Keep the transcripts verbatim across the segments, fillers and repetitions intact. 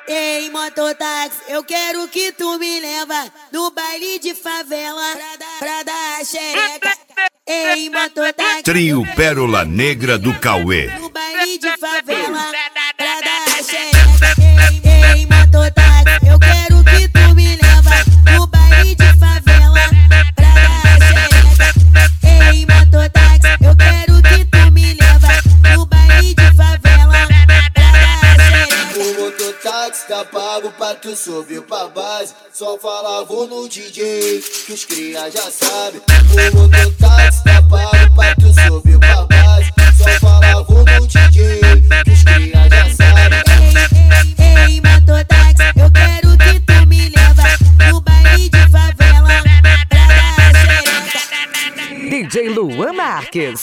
Ei, mototáxi, eu quero que tu me leva no baile de favela pra dar, pra dar a xereca. Ei, mototáxi, Trio Pérola Negra do Cauê. no baile de favela pra dar a xereca. Ei, ei, mototáxi, eu quero que tu me leva no baile de favela pra dar a xereca. Ei, mototáxi, eu quero que tu me leva no baile de favela pra dar a xereca. O mototáxi tá pago pra tu subir pra base. Só fala vou no D J, que os cria já sabe. O mototáxi tá pago pra tu subir pra base. Só fala vou no D J, que os cria já sabe. Ei, ei, ei, mototáxi, eu quero que tu me leva no baile de favela pra dar a xereca. D J Luan Marques.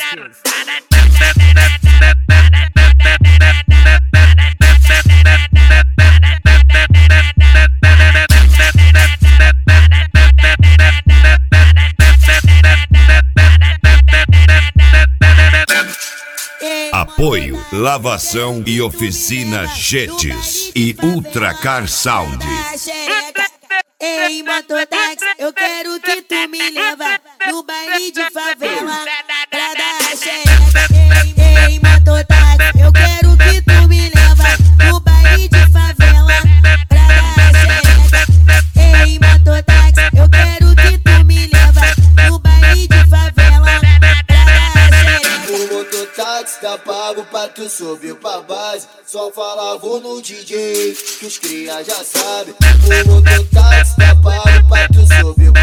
Apoio, lavação e oficina Jetes e Ultracar Sound. Ei, mototáxi, eu quero que tu me leva no baile de favela pra dar a xereca. Ei, ei, mototáxi, eu quero que tu me leva no baile de favela pra dar a xereca. Ei, mototáxi, eu quero que tu me leva no baile de favela pra dar a xereca. O mototáxi tá pago pra tu subir pra base. Só fala vou no D J, que os cria já sabe. O mototáxi tá pago pra tu subir